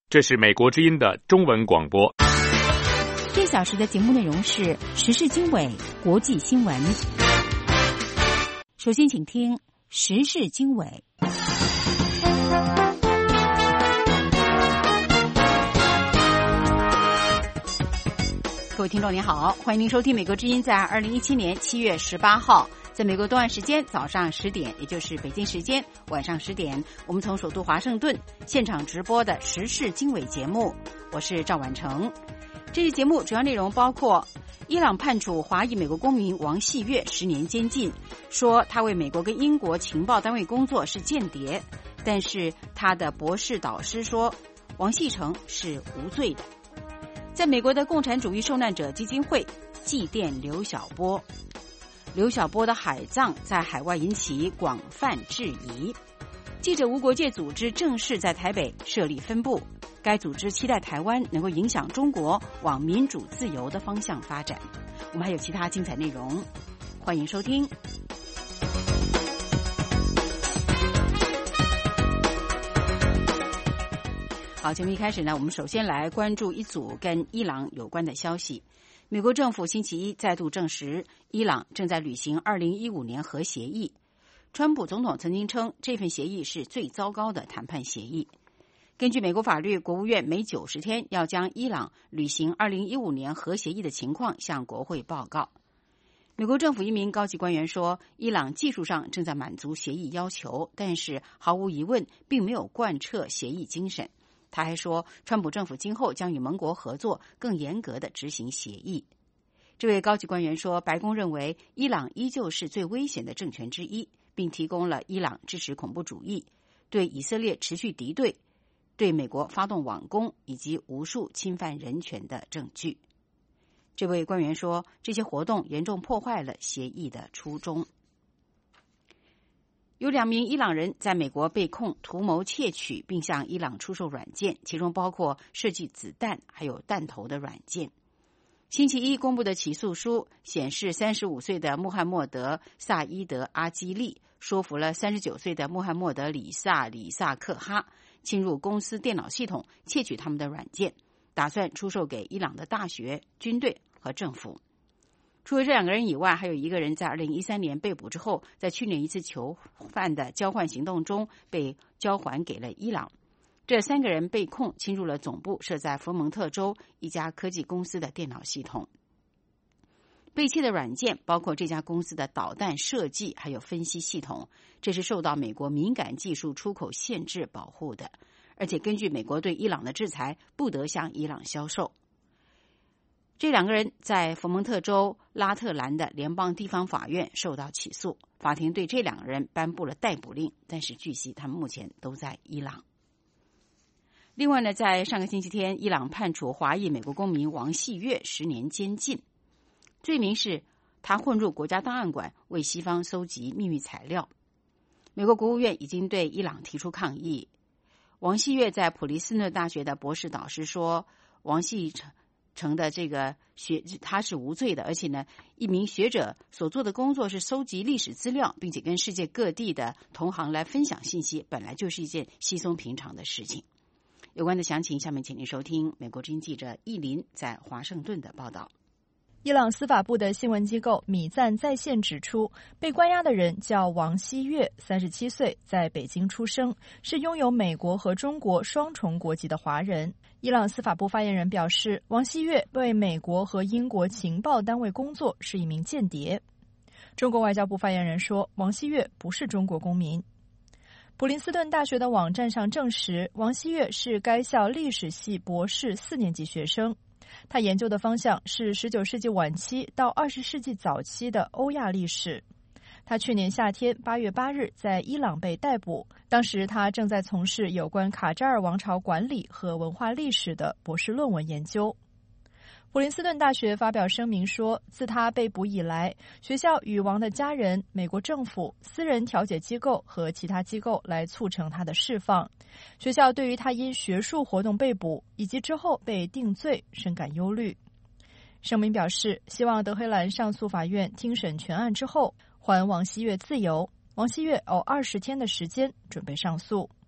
这是美国之音的中文广播。 这小时的节目内容是时事经纬、国际新闻。首先请听时事经纬。各位听众您好，欢迎您收听美国之音在2017年7月18号在美国东岸时间早上10点，也就是北京时间晚上10点，我们从首都华盛顿现场直播的时事经纬节目，我是赵婉成。这期节目主要内容包括伊朗判处华裔美国公民王细月10年监禁，说他为美国跟英国情报单位工作是间谍，但是他的博士导师说王细成是无罪的。在美国的共产主义受难者基金会祭奠刘晓波，刘晓波的海葬在海外引起广泛质疑。记者无国界组织正式在台北设立分部，该组织期待台湾能够影响中国往民主自由的方向发展。我们还有其他精彩内容，欢迎收听。好，节目一开始呢，我们首先来关注一组跟伊朗有关的消息。美国政府星期一再度证实，伊朗正在履行2015年核协议。川普总统曾经称，这份协议是最糟糕的谈判协议。根据美国法律，国务院每90天要将伊朗履行2015年核协议的情况向国会报告。美国政府一名高级官员说，伊朗技术上正在满足协议要求，但是毫无疑问并没有贯彻协议精神。他还说，川普政府今后将与盟国合作，更严格地执行协议。这位高级官员说，白宫认为伊朗依旧是最危险的政权之一，并提供了伊朗支持恐怖主义、对以色列持续敌对、对美国发动网攻以及无数侵犯人权的证据。这位官员说，这些活动严重破坏了协议的初衷。有2名伊朗人在美国被控图谋窃取并向伊朗出售软件，其中包括设计子弹还有弹头的软件。星期一公布的起诉书显示，35岁的穆罕默德·萨伊德·阿基利说服了39岁的穆罕默德·里萨克哈侵入公司电脑系统，窃取他们的软件，打算出售给伊朗的大学、军队和政府。除了这2个人以外，还有1个人在2013年被捕之后，在去年一次囚犯的交换行动中被交还给了伊朗。这3个人被控侵入了总部设在佛蒙特州一家科技公司的电脑系统。被窃的软件包括这家公司的导弹设计还有分析系统，这是受到美国敏感技术出口限制保护的，而且根据美国对伊朗的制裁，不得向伊朗销售。这2个人在佛蒙特州拉特兰的联邦地方法院受到起诉，法庭对这2个人颁布了逮捕令，但是据悉他们目前都在伊朗。另外呢，在上个星期天，伊朗判处华裔美国公民王细月10年监禁，罪名是他混入国家档案馆为西方搜集秘密材料。美国国务院已经对伊朗提出抗议。王细月在普林斯顿大学的博士导师说，王细成的这个他是无罪的，而且呢，一名学者所做的工作是搜集历史资料，并且跟世界各地的同行来分享信息，本来就是一件稀松平常的事情。有关的详情，下面请您收听美国之音记者易林在华盛顿的报道。 伊朗司法部的新闻机构米赞在线指出，被关押的人叫王细月，37岁，在北京出生，是拥有美国和中国双重国籍的华人。伊朗司法部发言人表示，王细月为美国和英国情报单位工作，是一名间谍。中国外交部发言人说，王细月不是中国公民。普林斯顿大学的网站上证实，王细月是该校历史系博士4年级学生。他研究的方向是19世纪晚期到20世纪早期的欧亚历史。他去年夏天8月8日在伊朗被逮捕，当时他正在从事有关卡扎尔王朝管理和文化历史的博士论文研究。普林斯顿大学发表声明说，自他被捕以来，学校与王的家人、美国政府、私人调解机构和其他机构来促成他的释放。学校对于他因学术活动被捕以及之后被定罪深感忧虑。声明表示，希望德黑兰上诉法院听审全案之后，还王细月自由。王细月有20天的时间准备上诉。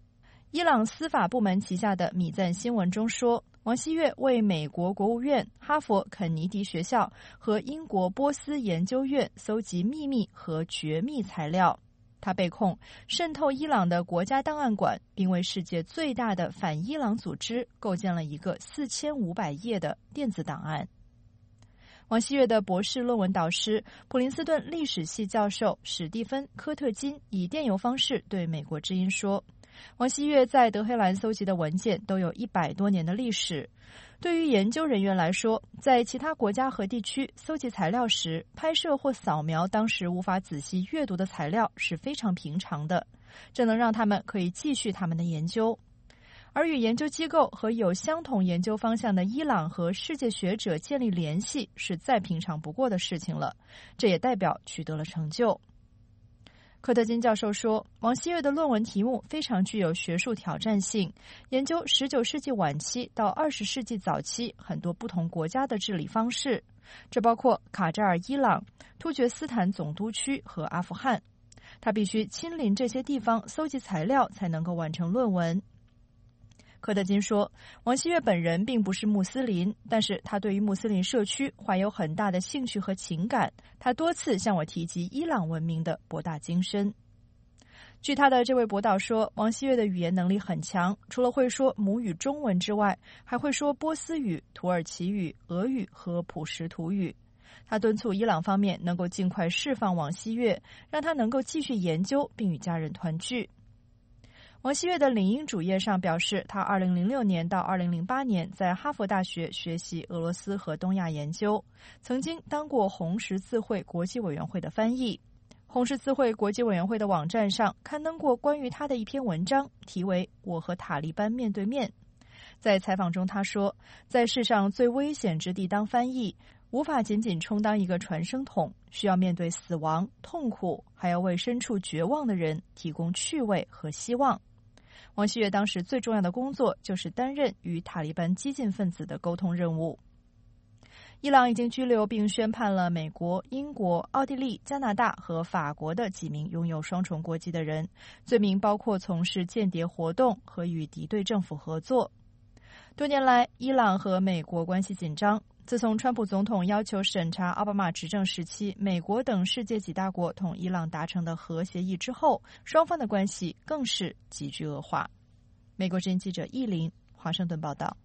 伊朗司法部门旗下的米赞新闻中说，王锡悦为美国国务院、哈佛肯尼迪学校和英国波斯研究院搜集秘密和绝密材料。他被控渗透伊朗的国家档案馆，并为世界最大的反伊朗组织构建了一个4500页的电子档案。王锡悦的博士论文导师普林斯顿历史系教授史蒂芬·科特金以电邮方式对美国之音说，王锡悦在德黑兰搜集的文件都有100多年的历史。对于研究人员来说，在其他国家和地区搜集材料时，拍摄或扫描当时无法仔细阅读的材料是非常平常的，这能让他们可以继续他们的研究。而与研究机构和有相同研究方向的伊朗和世界学者建立联系是再平常不过的事情了，这也代表取得了成就。科特金教授说，王锡悦的论文题目非常具有学术挑战性，研究19世纪晚期到20世纪早期很多不同国家的治理方式，这包括卡扎尔伊朗、突厥斯坦总督区和阿富汗。他必须亲临这些地方搜集材料才能够完成论文。科特金说，王锡悦本人并不是穆斯林，但是他对于穆斯林社区怀有很大的兴趣和情感，他多次向我提及伊朗文明的博大精深。据他的这位博导说，王锡悦的语言能力很强，除了会说母语中文之外，还会说波斯语、土耳其语、俄语和普什图语。他敦促伊朗方面能够尽快释放王锡悦，让他能够继续研究并与家人团聚。王锡悦的领英主页上表示，他2006年到2008年在哈佛大学学习俄罗斯和东亚研究，曾经当过红十字会国际委员会的翻译。红十字会国际委员会的网站上刊登过关于他的一篇文章，题为《我和塔利班面对面》。在采访中他说，在世上最危险之地当翻译，无法仅仅充当一个传声筒，需要面对死亡、痛苦，还要为身处绝望的人提供趣味和希望。王锡悦当时最重要的工作就是担任与塔利班激进分子的沟通任务。伊朗已经拘留并宣判了美国、英国、奥地利、加拿大和法国的几名拥有双重国籍的人，罪名包括从事间谍活动和与敌对政府合作。多年来，伊朗和美国关系紧张。自从川普总统要求审查奥巴马执政时期美国等世界几大国同伊朗达成的核协议之后，双方的关系更是急剧恶化。美国之音记者易林，华盛顿报道。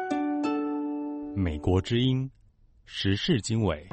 美国之音时事经纬。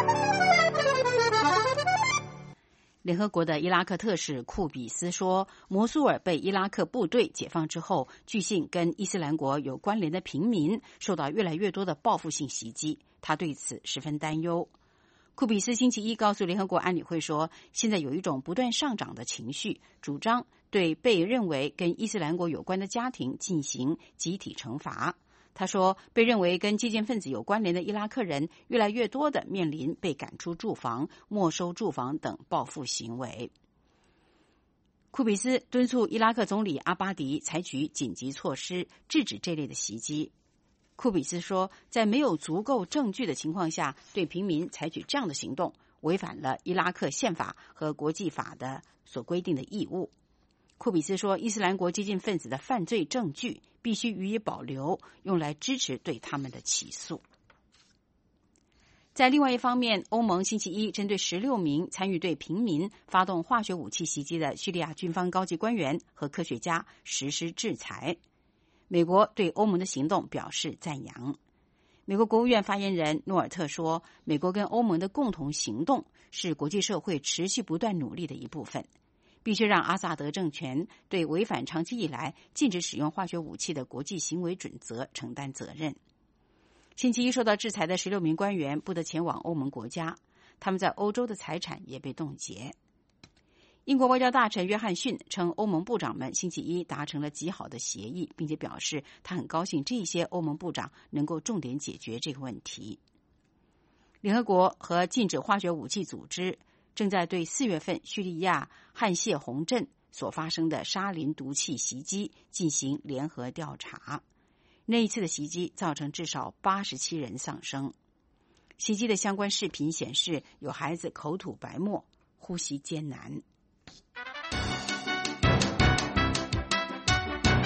联合国的伊拉克特使库比斯说，摩苏尔被伊拉克部队解放之后，据信跟伊斯兰国有关联的平民受到越来越多的报复性袭击，他对此十分担忧。库比斯星期一告诉联合国安理会说，现在有一种不断上涨的情绪，主张对被认为跟伊斯兰国有关的家庭进行集体惩罚。他说，被认为跟激进分子有关联的伊拉克人越来越多地面临被赶出住房、没收住房等报复行为。库比斯敦促伊拉克总理阿巴迪采取紧急措施，制止这类的袭击。库比斯说，在没有足够证据的情况下对平民采取这样的行动，违反了伊拉克宪法和国际法的所规定的义务。库比斯说，伊斯兰国激进分子的犯罪证据必须予以保留，用来支持对他们的起诉。在另外一方面，欧盟星期一针对16名参与对平民发动化学武器袭击的叙利亚军方高级官员和科学家实施制裁。美国对欧盟的行动表示赞扬。美国国务院发言人诺尔特说，美国跟欧盟的共同行动是国际社会持续不断努力的一部分，必须让阿萨德政权对违反长期以来禁止使用化学武器的国际行为准则承担责任。星期一受到制裁的16名官员不得前往欧盟国家，他们在欧洲的财产也被冻结。英国外交大臣约翰逊称，欧盟部长们星期一达成了极好的协议，并且表示他很高兴这些欧盟部长能够重点解决这个问题。联合国和禁止化学武器组织正在对4月份叙利亚汉谢洪镇所发生的沙林毒气袭击进行联合调查。那一次的袭击造成至少87人丧生。袭击的相关视频显示，有孩子口吐白沫，呼吸艰难。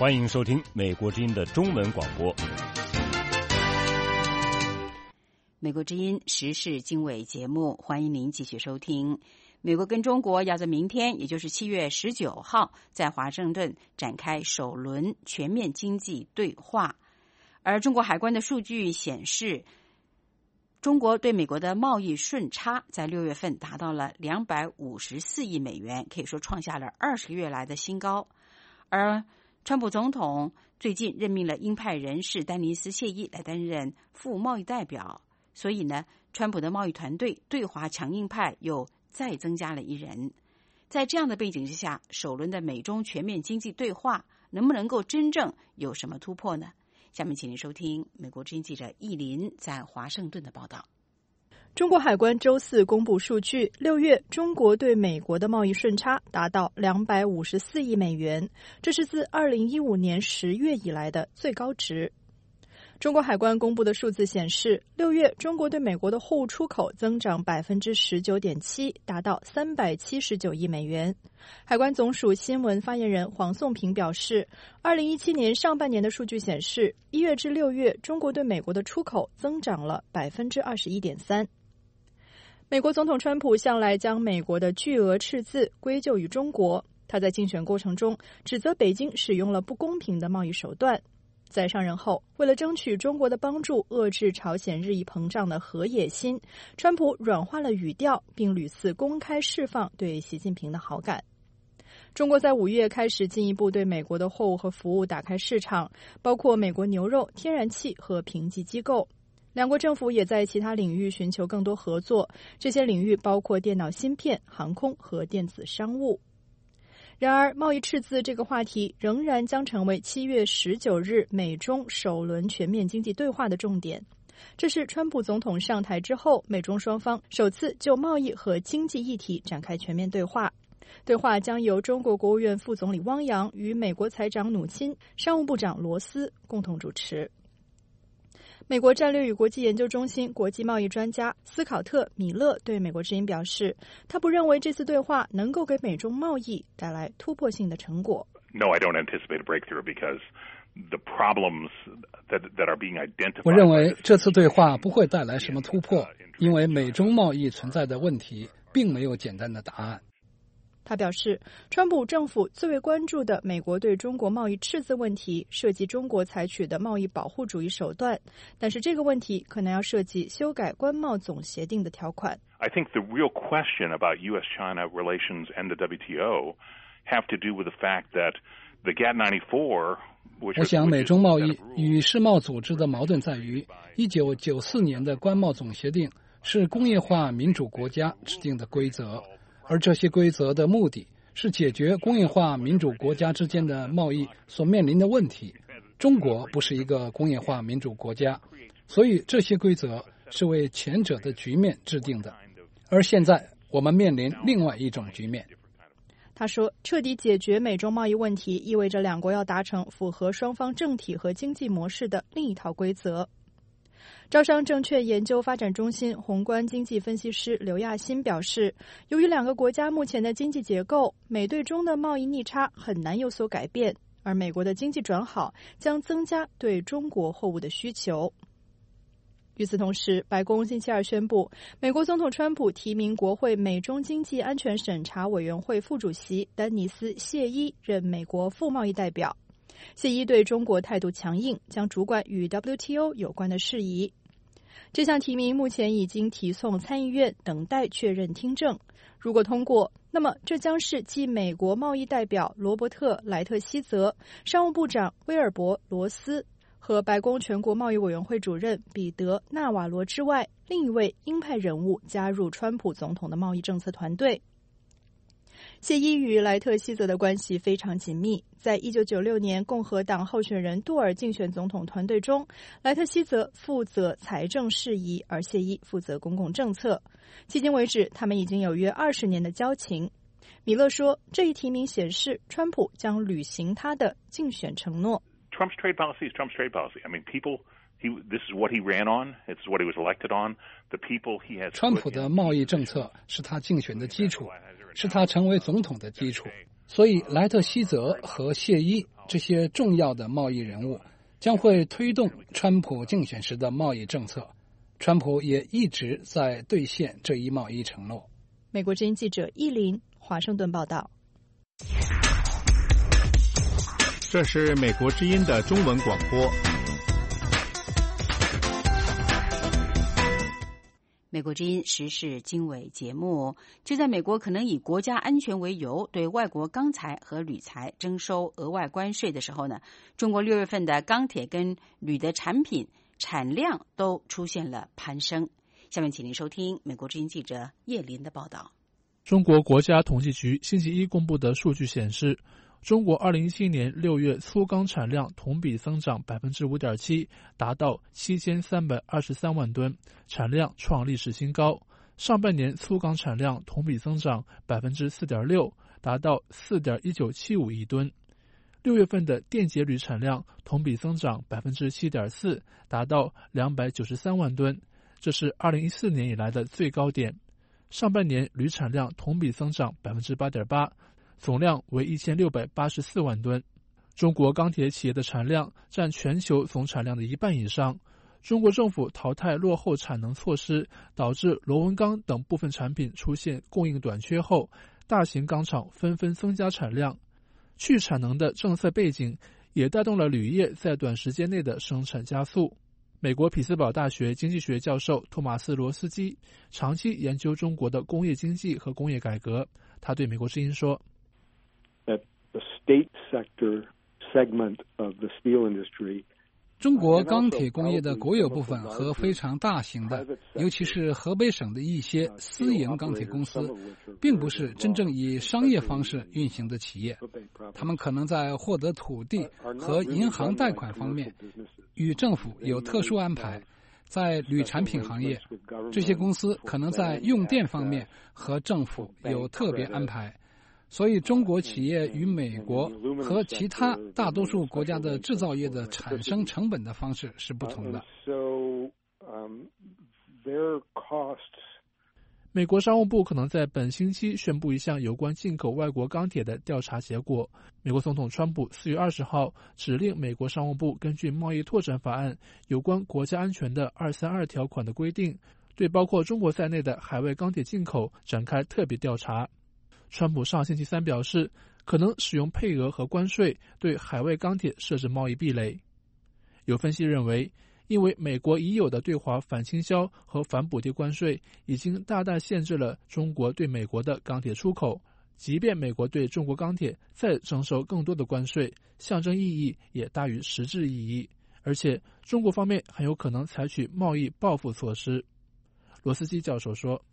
欢迎收听美国之音的中文广播。 美国之音时事经纬节目，欢迎您继续收听。美国跟中国要在明天，也就是7月19号，在华盛顿展开首轮全面经济对话。而中国海关的数据显示，中国对美国的贸易顺差在6月份达到了254亿美元，可以说创下了20个月来的新高。而川普总统最近任命了鹰派人士丹尼斯·谢伊来担任副贸易代表，所以呢，川普的贸易团队对华强硬派又再增加了一人。在这样的背景之下，首轮的美中全面经济对话能不能够真正有什么突破呢？下面请您收听美国之音记者易林在华盛顿的报道。 中国海关周四公布数据，6月中国对美国的贸易顺差达到254亿美元，这是自2015年10月以来的最高值。中国海关公布的数字显示，6月中国对美国的货物出口增长 19.7%， 达到379亿美元。海关总署新闻发言人黄颂平表示，2017年上半年的数据显示，1月至6月中国对美国的出口增长了 21.3%。美国总统川普向来将美国的巨额赤字归咎于中国，他在竞选过程中指责北京使用了不公平的贸易手段。在上任后，为了争取中国的帮助，遏制朝鲜日益膨胀的核野心，川普软化了语调，并屡次公开释放对习近平的好感。中国在5月开始进一步对美国的货物和服务打开市场，包括美国牛肉、天然气和评级机构。两国政府也在其他领域寻求更多合作，这些领域包括电脑芯片、航空和电子商务。然而，贸易赤字这个话题仍然将成为7月19日美中首轮全面经济对话的重点。这是川普总统上台之后，美中双方首次就贸易和经济议题展开全面对话。对话将由中国国务院副总理汪洋与美国财长努钦、商务部长罗斯共同主持。美国战略与国际研究中心国际贸易专家斯考特·米勒对美国之音表示，他不认为这次对话能够给美中贸易带来突破性的成果。 No, I don't anticipate a breakthrough because the problems that are being identified. 我认为这次对话不会带来什么突破，因为美中贸易存在的问题并没有简单的答案。 他表示，川普政府最为关注的美国对中国贸易赤字问题涉及中国采取的贸易保护主义手段，但是这个问题可能要涉及修改关贸总协定的条款。 I think the real question about U.S.-China relations and the WTO have to do with the fact that the GATT 94 我想美中贸易与世贸组织的矛盾在于1994年的关贸总协定是工业化民主国家制定的规则，而这些规则的目的是解决工业化民主国家之间的贸易所面临的问题。中国不是一个工业化民主国家，所以这些规则是为前者的局面制定的。而现在我们面临另外一种局面。 他说，彻底解决美中贸易问题意味着两国要达成符合双方政体和经济模式的另一套规则。招商证券研究发展中心宏观经济分析师刘亚新表示，由于两个国家目前的经济结构，美对中的贸易逆差很难有所改变，而美国的经济转好将增加对中国货物的需求。与此同时，白宫星期二宣布，美国总统川普提名国会美中经济安全审查委员会副主席丹尼斯·谢伊任美国副贸易代表。谢伊对中国态度强硬，将主管与 WTO 有关的事宜。这项提名目前已经提送参议院，等待确认听证。如果通过，那么这将是继美国贸易代表罗伯特·莱特希泽、商务部长威尔伯·罗斯和白宫全国贸易委员会主任彼得·纳瓦罗之外，另一位鹰派人物加入川普总统的贸易政策团队。谢伊与莱特希泽的关系非常紧密，在1996年共和党候选人杜尔竞选总统团队中，莱特希泽负责财政事宜，而谢伊负责公共政策。迄今为止，他们已经有约20年的交情。米勒说，这一提名显示川普将履行他的竞选承诺。 Trump's trade policy is Trump's trade policy. I mean, this is what he ran on. It's what he was elected on. The people he has. 川普的贸易政策是他竞选的基础，是他成为总统的基础。所以莱特希泽和谢伊这些重要的贸易人物将会推动川普竞选时的贸易政策。川普也一直在兑现这一贸易承诺。 美国之音记者依林，华盛顿报道。 这是美国之音的中文广播。 美国之音时事经纬节目，就在美国可能以国家安全为由对外国钢材和铝材征收额外关税的时候呢，中国6月份的钢铁跟铝的产品产量都出现了攀升。下面请您收听美国之音记者叶林的报道。 中国国家统计局星期一公布的数据显示，中国2017年6月粗钢产量同比增长 5.7%， 达到7323万吨，产量创历史新高。上半年粗钢产量同比增长 4.6%， 达到 4.1975 亿吨。6月份的电解铝产量同比增长 7.4%， 达到293万吨，这是2014年以来的最高点。上半年铝产量同比增长 8.8%，总量为1684万吨。中国钢铁企业的产量占全球总产量的1半以上。中国政府淘汰落后产能措施，导致螺纹钢等部分产品出现供应短缺后，大型钢厂纷纷增加产量。去产能的政策背景也带动了铝业在短时间内的生产加速。美国匹兹堡大学经济学教授托马斯·罗斯基长期研究中国的工业经济和工业改革，他对美国之音说 ：“The state sector segment of the steel industry 中国钢铁工业的国有部分和非常大型的，尤其是河北省的一些私营钢铁公司，并不是真正以商业方式运行的企业。他们可能在获得土地和银行贷款方面与政府有特殊安排。在铝产品行业，这些公司可能在用电方面和政府有特别安排。所以中国企业与美国和其他大多数国家的制造业的产生成本的方式是不同的。 美国商务部可能在本星期宣布一项有关进口外国钢铁的调查结果。美国总统川普4月20号指令美国商务部根据贸易拓展法案有关国家安全的232条款的规定，对包括中国在内的海外钢铁进口展开特别调查。川普上星期三表示，可能使用配额和关税对海外钢铁设置贸易壁垒。有分析认为，因为美国已有的对华反倾销和反补贴关税已经大大限制了中国对美国的钢铁出口，即便美国对中国钢铁再征收更多的关税，象征意义也大于实质意义，而且中国方面很有可能采取贸易报复措施。罗斯基教授说，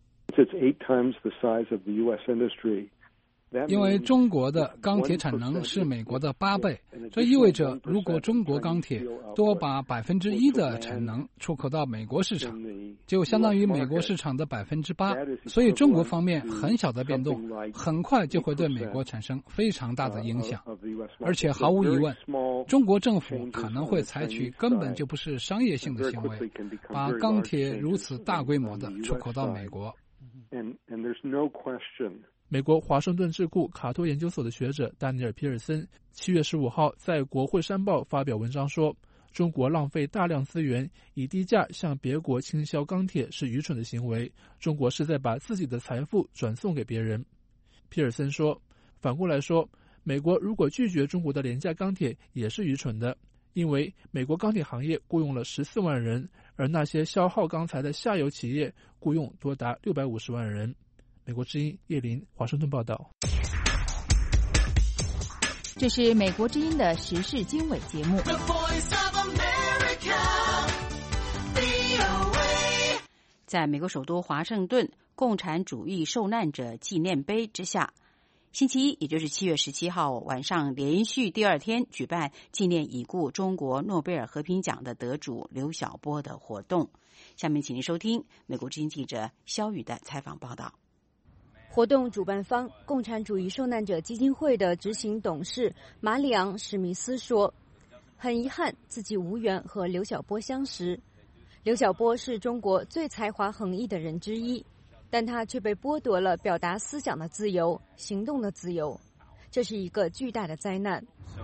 因为中国的钢铁产能是美国的8倍，这意味着如果中国钢铁多把1%的产能出口到美国市场，就相当于美国市场的8%，所以中国方面很小的变动很快就会对美国产生非常大的影响。而且毫无疑问，中国政府可能会采取根本就不是商业性的行为，把钢铁如此大规模的出口到美国。 美国华盛顿智库卡托研究所的学者丹尼尔·皮尔森7月15号在《国会山报》发表文章说，中国浪费大量资源以低价向别国倾销钢铁是愚蠢的行为，中国是在把自己的财富转送给别人。皮尔森说，反过来说，美国如果拒绝中国的廉价钢铁也是愚蠢的，因为美国钢铁行业雇佣了14万人，而那些消耗钢材的下游企业雇佣多达650万人。美国之音叶林，华盛顿报道。 这是美国之音的时事经纬节目。 在美国首都华盛顿共产主义受难者纪念碑之下，星期一，也就是7月17号晚上，连续第2天举办纪念已故中国诺贝尔和平奖的得主刘晓波的活动。下面请您收听美国之音记者肖宇的采访报道。 活动主办方共产主义受难者基金会的执行董事马里昂·史密斯说，很遗憾自己无缘和刘晓波相识。刘晓波是中国最才华横溢的人之一，但他却被剥夺了表达思想的自由、行动的自由。 这是一个巨大的灾难。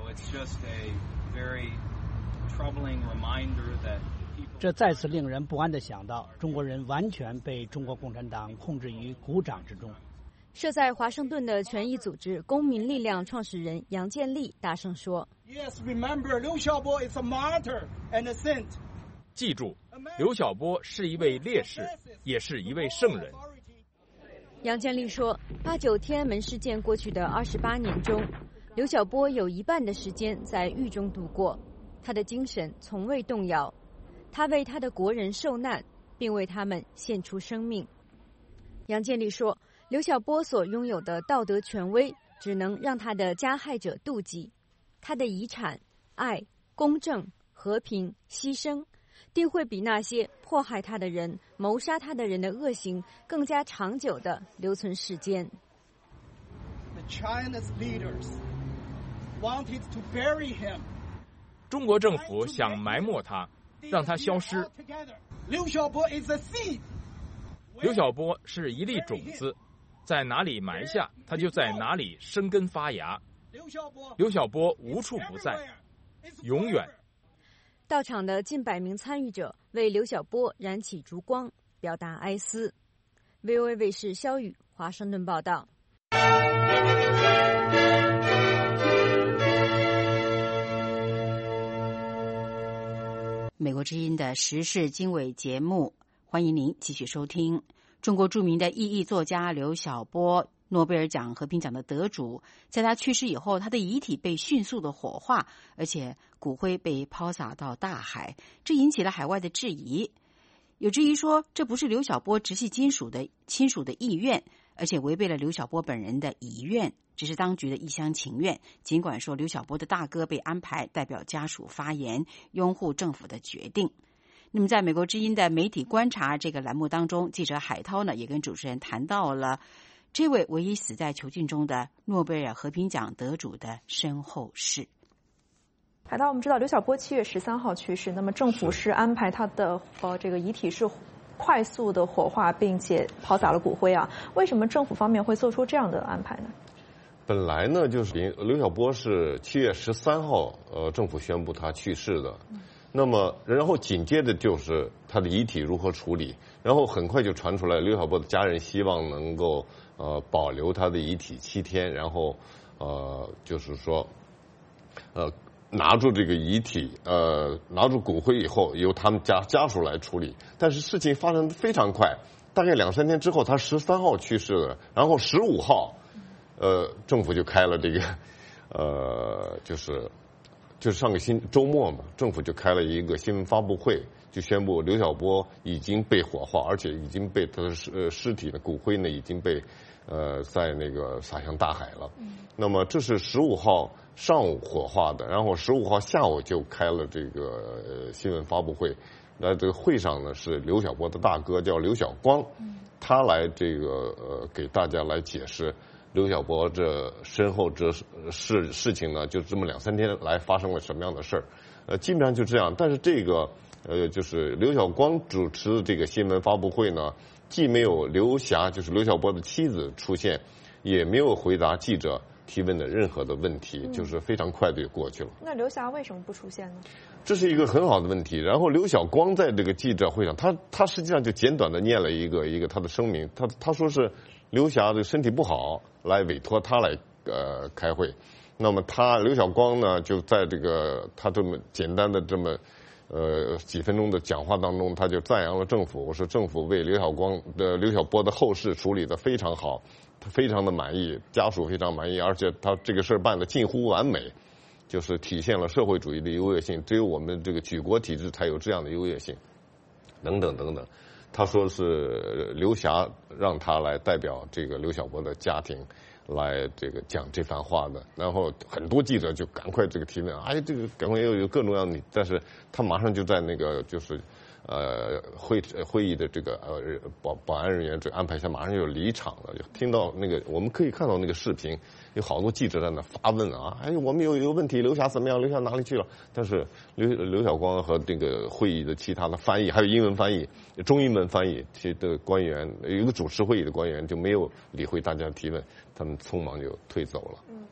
这再次令人不安地想到，中国人完全被中国共产党控制于股掌之中。 设在华盛顿的权益组织公民力量创始人杨建利大声说 ：“Yes, remember, 刘晓波 is a martyr and a saint.” 记住，刘晓波是一位烈士，也是一位圣人。 杨建利说，89天安门事件过去的28年中，刘晓波有一半的时间在狱中度过，他的精神从未动摇，他为他的国人受难，并为他们献出生命。杨建利说，刘晓波所拥有的道德权威，只能让他的加害者妒忌，他的遗产、爱、公正、和平、牺牲，定会比那些迫害他的人、谋杀他的人的恶行更加长久地留存世间。 中国政府想埋没他，让他消失。 刘晓波 is a seed。 刘晓波是一粒种子，在哪里埋下，它就在哪里生根发芽。刘晓波无处不在，永远。 到场的近100名参与者为刘晓波燃起烛光，表达哀思。VOA 卫视肖宇华盛顿报道。 美国之音的时事经纬节目，欢迎您继续收听。中国著名的意义作家刘晓波，诺贝尔奖和平奖的得主，在他去世以后，他的遗体被迅速的火化，而且骨灰被抛洒到大海，这引起了海外的质疑。有质疑说，这不是刘晓波直系亲属的意愿，而且违背了刘晓波本人的遗愿，只是当局的一厢情愿。尽管说刘晓波的大哥被安排代表家属发言，拥护政府的决定。那么在美国之音的媒体观察这个栏目当中，记者海涛呢也跟主持人谈到了这位唯一死在囚禁中的诺贝尔和平奖得主的身后事。 海涛，我们知道刘晓波7月13号去世，那么政府是安排他的这个遗体是快速的火化，并且抛洒了骨灰啊？为什么政府方面会做出这样的安排呢？ 本来呢，就是刘晓波是7月13号，政府宣布他去世的。那么，然后紧接着就是他的遗体如何处理，然后很快就传出来，刘晓波的家人希望能够保留他的遗体7天，然后就是说拿住这个遗体，拿住骨灰以后，由他们家属来处理。但是事情发生得非常快，大概2-3天之后，他13号去世了，然后15号，政府就开了这个，就是上个周末嘛，政府就开了一个新闻发布会，就宣布刘晓波已经被火化，而且已经被他的尸体的骨灰呢已经被在那个撒向大海了。那么这是15号上午火化的，然后15号下午就开了这个新闻发布会。那这个会上呢是刘晓波的大哥叫刘晓光，他来这个给大家来解释刘晓波这身后这事情呢，就这么2-3天来发生了什么样的事儿，基本上就这样。但是这个就是刘晓光主持的这个新闻发布会呢，既没有刘霞就是刘晓波的妻子出现，也没有回答记者提问的任何的问题，就是非常快就过去了。 那刘霞为什么不出现呢？ 这是一个很好的问题。然后刘晓光在这个记者会上，他实际上就简短的念了一个他的声明，他说是刘霞的身体不好，来委托他来开会。那么刘晓光呢，就在这个他这么简单的这么几分钟的讲话当中，他就赞扬了政府，说政府为刘晓波的后事处理得非常好，他非常的满意，家属非常满意，而且他这个事办得近乎完美，就是体现了社会主义的优越性，只有我们这个举国体制才有这样的优越性，等等等等。他说是刘霞让他来代表这个刘晓波的家庭来这个讲这番话的，然后很多记者就赶快这个提问，这个赶快有各种样的，但是他马上就在那个就是会议的这个保安人员这安排下，马上就离场了。就听到那个我们可以看到那个视频，有好多记者在那发问我们有一个问题，刘霞怎么样？刘霞哪里去了？但是刘晓光和这个会议的其他的翻译，还有英文翻译、中英文翻译的官员，有一个主持会议的官员就没有理会大家的提问，他们匆忙就退走了。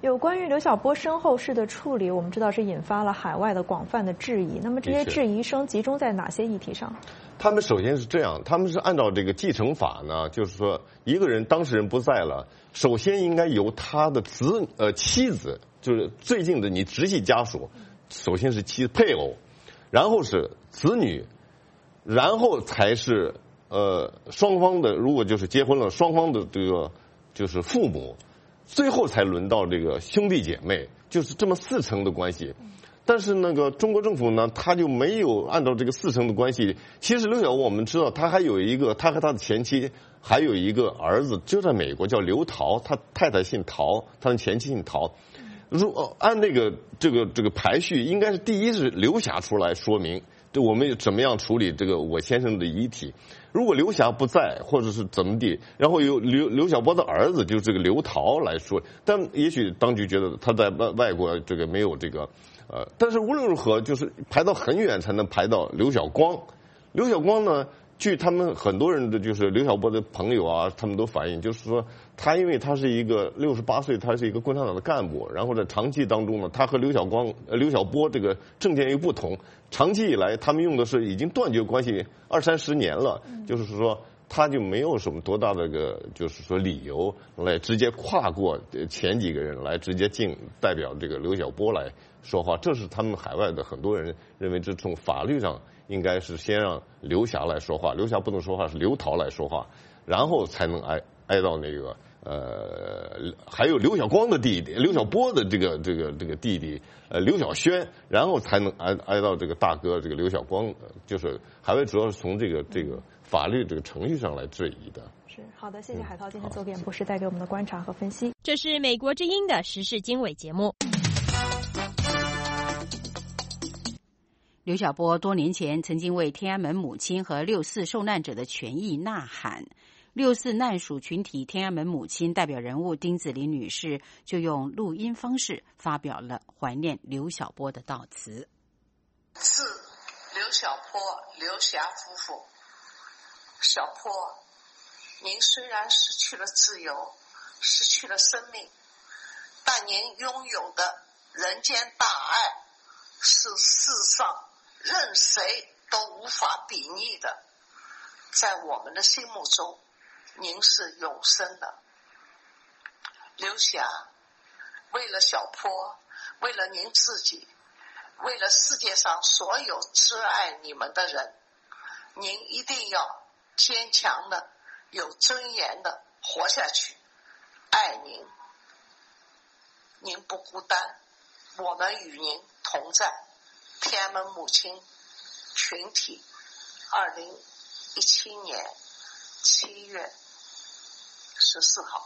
有关于刘晓波身后事的处理，我们知道是引发了海外的广泛的质疑。那么这些质疑声集中在哪些议题上？ 他们首先是这样，他们是按照这个继承法呢，就是说一个人当事人不在了，首先应该由他的妻子，就是最近的你直系家属，首先是配偶，然后是子女，然后才是双方的，如果就是结婚了，双方的这个就是父母，最后才轮到这个兄弟姐妹，就是这么4层的关系。但是那个中国政府呢，他就没有按照这个4层的关系。其实刘晓波我们知道，他还有一个，他和他的前妻还有一个儿子，就在美国叫刘陶，他太太姓陶，他的前妻姓陶。按这个排序，应该是第一是刘霞出来说明，我们怎么样处理这个我先生的遗体。如果刘霞不在，或者是怎么地，然后由刘晓波的儿子，就是这个刘陶来说，但也许当局觉得他在外国这个没有这个。但是无论如何，就是排到很远才能排到刘晓光。刘晓光呢，据他们很多人的就是刘晓波的朋友啊，他们都反映，就是说他因为他是一个68岁，他是一个共产党的干部，然后在长期当中呢，他和刘晓波这个政见又不同，长期以来他们用的是已经断绝关系20-30年了，就是说。他就没有什么多大的就是说理由来直接跨过前几个人来直接代表这个刘晓波来说话，这是他们海外的很多人认为，这从法律上应该是先让刘霞来说话，刘霞不能说话，是刘陶来说话，然后才能挨到那个还有刘晓光的弟弟，刘晓波的这个弟弟刘晓轩，然后才能挨到这个大哥这个刘晓光，就是海外主要是从这个法律这个程序上来质疑的。 是好的，谢谢海涛今天做给演播室带给我们的观察和分析。 这是美国之音的时事经纬节目。 刘晓波多年前曾经为天安门母亲和6·4受难者的权益呐喊。6·4难属群体天安门母亲代表人物丁子霖女士就用录音方式发表了怀念刘晓波的悼词。 致刘晓波、刘霞夫妇。小波，您虽然失去了自由，失去了生命，但您拥有的人间大爱是世上任谁都无法比拟的，在我们的心目中，您是永生的。刘霞，为了小波，为了您自己，为了世界上所有挚爱你们的人，您一定要坚强的、有尊严的活下去。爱您，您不孤单，我们与您同在。天安门母亲群体，2017年7月14号。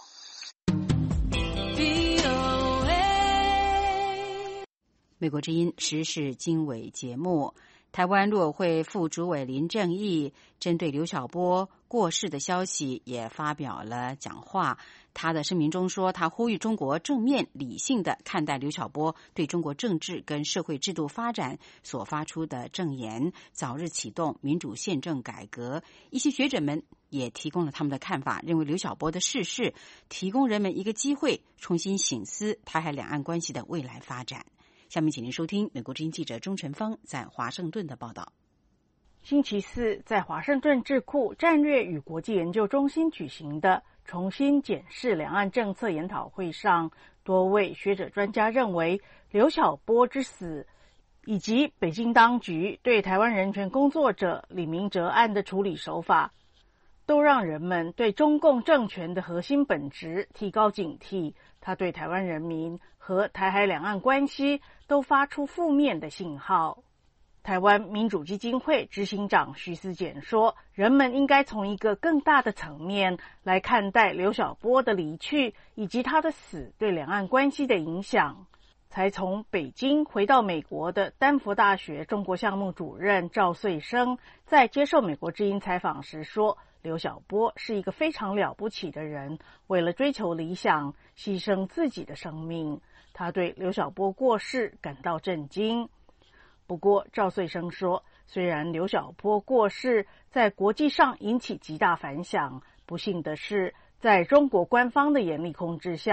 美国之音时事经纬节目。台湾陆委会副主委林正义针对刘晓波过世的消息也发表了讲话。他的声明中说，他呼吁中国正面理性地看待刘晓波对中国政治跟社会制度发展所发出的证言，早日启动民主宪政改革。一些学者们也提供了他们的看法，认为刘晓波的逝世提供人们一个机会重新省思台海两岸关系的未来发展。下面请您收听美国之音记者钟晨芳在华盛顿的报道。 星期四，在华盛顿智库战略与国际研究中心举行的重新检视两岸政策研讨会上，多位学者专家认为，刘晓波之死以及北京当局对台湾人权工作者李明哲案的处理手法，都让人们对中共政权的核心本质提高警惕，他对台湾人民和台海两岸关系都发出负面的信号。台湾民主基金会执行长徐思俭说，人们应该从一个更大的层面来看待刘晓波的离去以及他的死对两岸关系的影响。才从北京回到美国的丹佛大学中国项目主任赵穗生在接受美国之音采访时说，刘晓波是一个非常了不起的人，为了追求理想牺牲自己的生命。他对刘晓波过世感到震惊。不过赵穗生说，虽然刘晓波过世在国际上引起极大反响，不幸的是在中国官方的严厉控制下，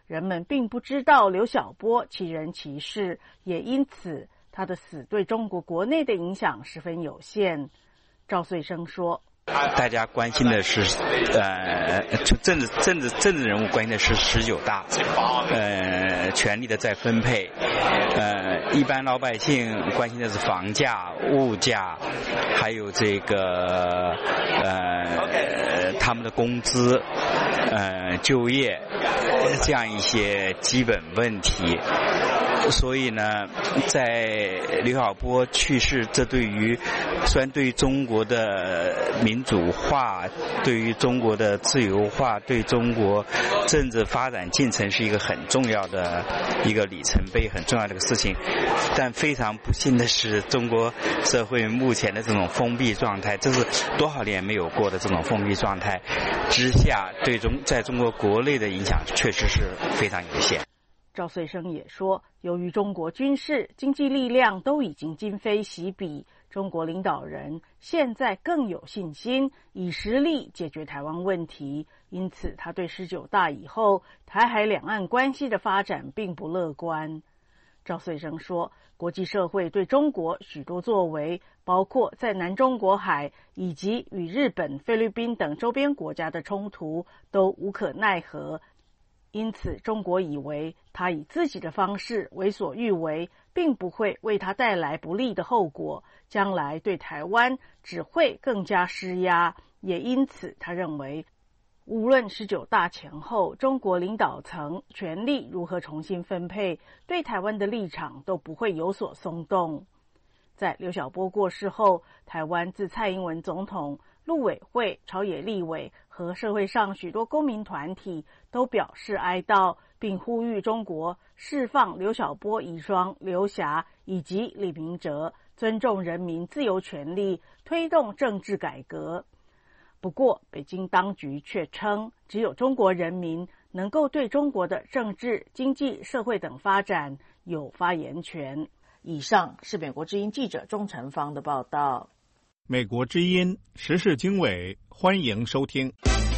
人们并不知道刘晓波其人其事，也因此他的死对中国国内的影响十分有限。赵穗生说， 大家关心的是政治人物关心的是19大权力的再分配，一般老百姓关心的是房价、物价，还有这个他们的工资、就业这样一些基本问题。所以呢，在刘晓波去世，这虽然对于中国的民主化、对于中国的自由化、对中国政治发展进程是一个很重要的一个里程碑，很重要的一个事情。但非常不幸的是，中国社会目前的这种封闭状态，这是多少年没有过的这种封闭状态之下，在中国国内的影响确实是非常有限。 赵穗生也说，由于中国军事、经济力量都已经今非昔比，中国领导人现在更有信心以实力解决台湾问题，因此他对19大以后台海两岸关系的发展并不乐观。赵穗生说，国际社会对中国许多作为，包括在南中国海以及与日本、菲律宾等周边国家的冲突都无可奈何，因此中国以为他以自己的方式为所欲为，并不会为他带来不利的后果，将来对台湾只会更加施压。也因此他认为，无论19大前后中国领导层权力如何重新分配，对台湾的立场都不会有所松动。在刘晓波过世后，台湾自蔡英文总统、陆委会、朝野立委和社会上许多公民团体都表示哀悼，并呼吁中国释放刘晓波遗孀刘霞以及李明哲，尊重人民自由权利，推动政治改革。不过，北京当局却称，只有中国人民能够对中国的政治、经济、社会等发展有发言权。 以上是美国之音记者钟成芳的报道。 美国之音时事经纬，欢迎收听。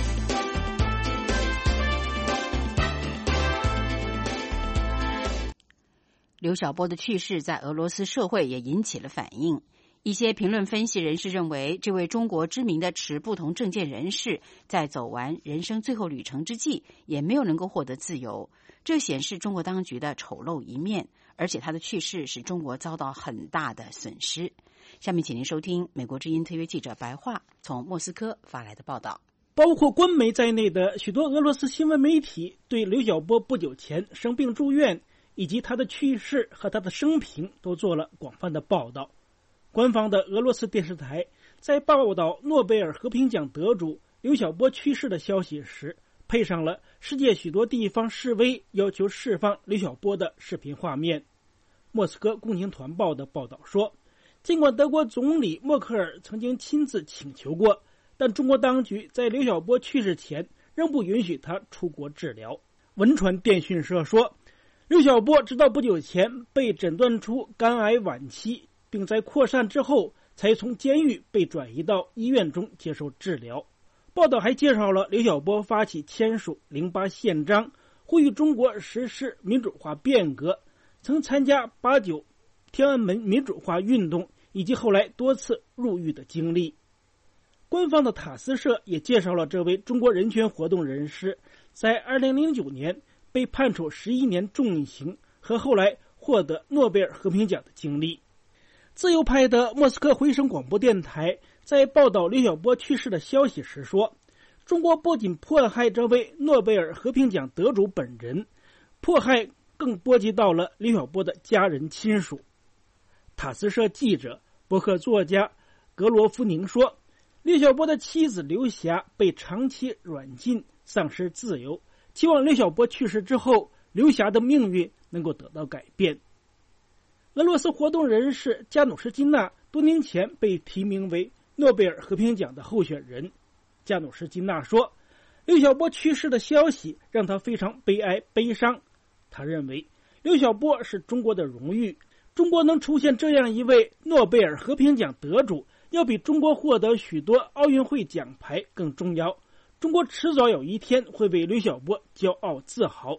刘晓波的去世在俄罗斯社会也引起了反应。一些评论分析人士认为，这位中国知名的持不同政见人士在走完人生最后旅程之际，也没有能够获得自由，这显示中国当局的丑陋一面，而且他的去世使中国遭到很大的损失。下面请您收听美国之音特约记者白桦从莫斯科发来的报道。 包括官媒在内的许多俄罗斯新闻媒体对刘晓波不久前生病住院以及他的去世和他的生平都做了广泛的报道。官方的俄罗斯电视台在报道诺贝尔和平奖得主刘晓波去世的消息时，配上了世界许多地方示威要求释放刘晓波的视频画面。莫斯科共青团报的报道说，尽管德国总理默克尔曾经亲自请求过，但中国当局在刘晓波去世前仍不允许他出国治疗。文传电讯社说，刘晓波直到不久前被诊断出肝癌晚期，并在扩散之后才从监狱被转移到医院中接受治疗。报道还介绍了刘晓波发起签署08宪章，呼吁中国实施民主化变革，曾参加89天安门民主化运动，以及后来多次入狱的经历。官方的塔斯社也介绍了这位中国人权活动人士在2009年被判处11年重刑和后来获得诺贝尔和平奖的经历。自由派的莫斯科回声广播电台在报道刘晓波去世的消息时说，中国不仅迫害这位诺贝尔和平奖得主本人，迫害更波及到了刘晓波的家人亲属。塔斯社记者、博客作家格罗夫宁说，刘晓波的妻子刘霞被长期软禁，丧失自由，期望刘晓波去世之后，刘霞的命运能够得到改变。俄罗斯活动人士加努什金娜多年前被提名为诺贝尔和平奖的候选人。加努什金娜说，刘晓波去世的消息让他非常悲哀悲伤。他认为刘晓波是中国的荣誉，中国能出现这样一位诺贝尔和平奖得主，要比中国获得许多奥运会奖牌更重要。中国迟早有一天会为刘晓波骄傲自豪。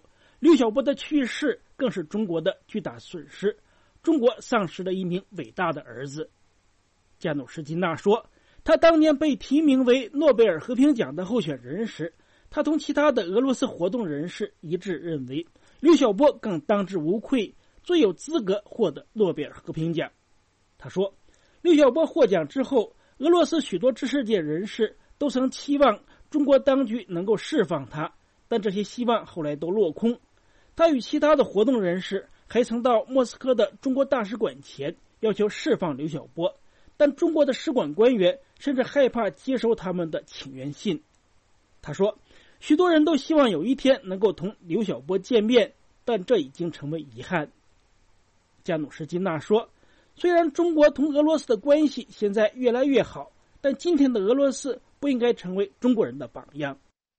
刘晓波的去世更是中国的巨大损失，中国丧失了一名伟大的儿子。加努什金娜说，他当年被提名为诺贝尔和平奖的候选人时，他同其他的俄罗斯活动人士一致认为，刘晓波更当之无愧，最有资格获得诺贝尔和平奖。他说，刘晓波获奖之后，俄罗斯许多知识界人士都曾期望中国当局能够释放他，但这些希望后来都落空。他与其他的活动人士还曾到莫斯科的中国大使馆前要求释放刘晓波，但中国的使馆官员甚至害怕接收他们的请愿信。他说，许多人都希望有一天能够同刘晓波见面，但这已经成为遗憾。加努什金娜说，虽然中国同俄罗斯的关系现在越来越好，但今天的俄罗斯不应该成为中国人的榜样。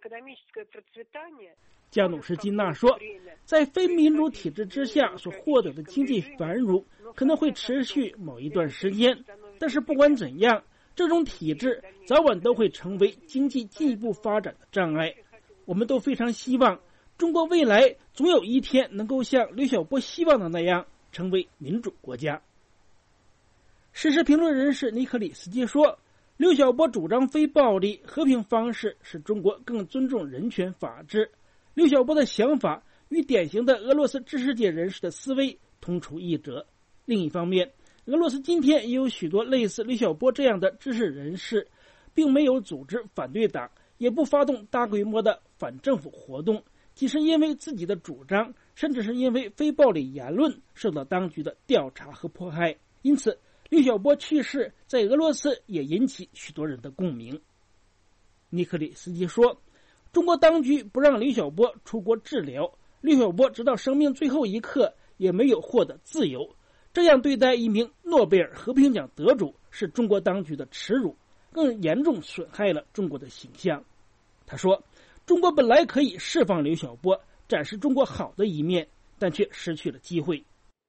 加努什金娜说，在非民主体制之下所获得的经济繁荣可能会持续某一段时间，但是不管怎样，这种体制早晚都会成为经济进一步发展的障碍。我们都非常希望中国未来总有一天能够像刘晓波希望的那样成为民主国家。时事评论人士尼克里斯基说，刘晓波主张非暴力和平方式使中国更尊重人权法治。刘晓波的想法与典型的俄罗斯知识界人士的思维同出一辙。另一方面，俄罗斯今天也有许多类似刘晓波这样的知识人士，并没有组织反对党，也不发动大规模的反政府活动，既是因为自己的主张，甚至是因为非暴力言论受到当局的调查和迫害。因此，刘晓波去世在俄罗斯也引起许多人的共鸣。尼克里斯基说，中国当局不让刘晓波出国治疗，刘晓波直到生命最后一刻也没有获得自由，这样对待一名诺贝尔和平奖得主是中国当局的耻辱，更严重损害了中国的形象。他说，中国本来可以释放刘晓波，展示中国好的一面，但却失去了机会。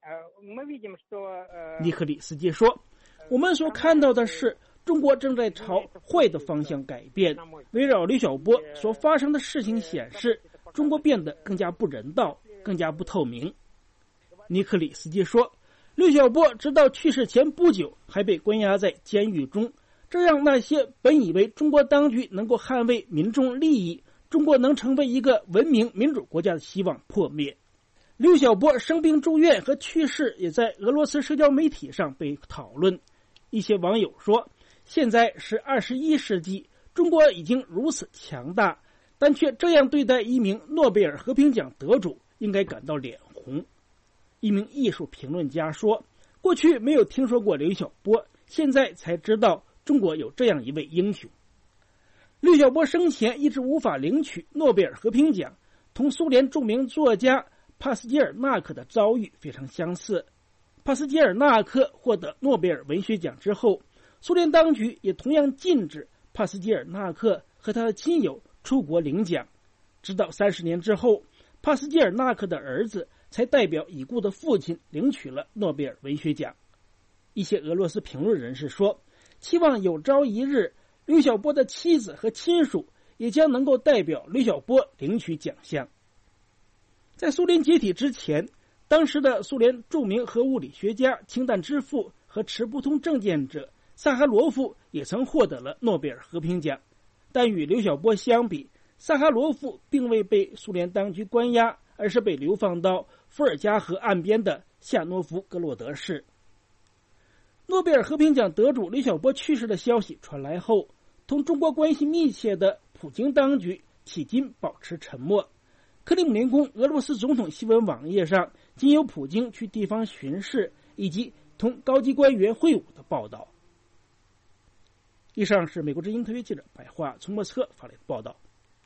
尼克里斯基说，我们所看到的是中国正在朝坏的方向改变。围绕刘晓波所发生的事情显示，中国变得更加不人道，更加不透明。尼克里斯基说，刘晓波直到去世前不久还被关押在监狱中，这让那些本以为中国当局能够捍卫民众利益，中国能成为一个文明民主国家的希望破灭。刘晓波生病住院和去世也在俄罗斯社交媒体上被讨论。一些网友说，现在是21世纪，中国已经如此强大，但却这样对待一名诺贝尔和平奖得主，应该感到脸红。一名艺术评论家说，过去没有听说过刘晓波，现在才知道中国有这样一位英雄。刘晓波生前一直无法领取诺贝尔和平奖，同苏联著名作家帕斯捷尔纳克的遭遇非常相似。帕斯捷尔纳克获得诺贝尔文学奖之后，苏联当局也同样禁止帕斯捷尔纳克和他的亲友出国领奖。直到30年之后，帕斯捷尔纳克的儿子才代表已故的父亲领取了诺贝尔文学奖。一些俄罗斯评论人士说，期望有朝一日刘晓波的妻子和亲属也将能够代表刘晓波领取奖项。在苏联解体之前，当时的苏联著名核物理学家、氢弹之父和持不同政见者萨哈罗夫也曾获得了诺贝尔和平奖，但与刘晓波相比，萨哈罗夫并未被苏联当局关押，而是被流放到伏尔加河岸边的夏诺夫格罗德市。诺贝尔和平奖得主刘晓波去世的消息传来后，同中国关系密切的普京当局迄今保持沉默。克里姆林宫俄罗斯总统新闻网页上仅有普京去地方巡视以及同高级官员会晤的报道。以上是美国之音特约记者白桦从莫斯科发来的报道。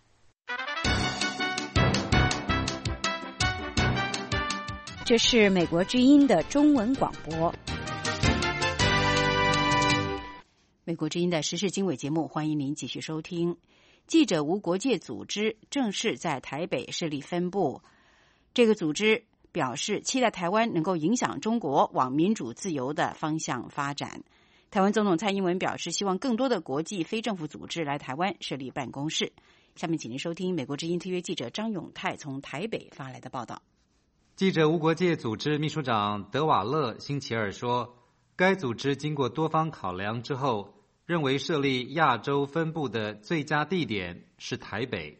这是美国之音的中文广播。 美国之音的时事经纬节目，欢迎您继续收听。记者无国界组织正式在台北设立分部，这个组织表示期待台湾能够影响中国往民主自由的方向发展。台湾总统蔡英文表示，希望更多的国际非政府组织来台湾设立办公室。 下面请您收听美国之音特约记者张永泰从台北发来的报道。 记者无国界组织秘书长德瓦勒星期二说，该组织经过多方考量之后，认为设立亚洲分部的最佳地点是台北。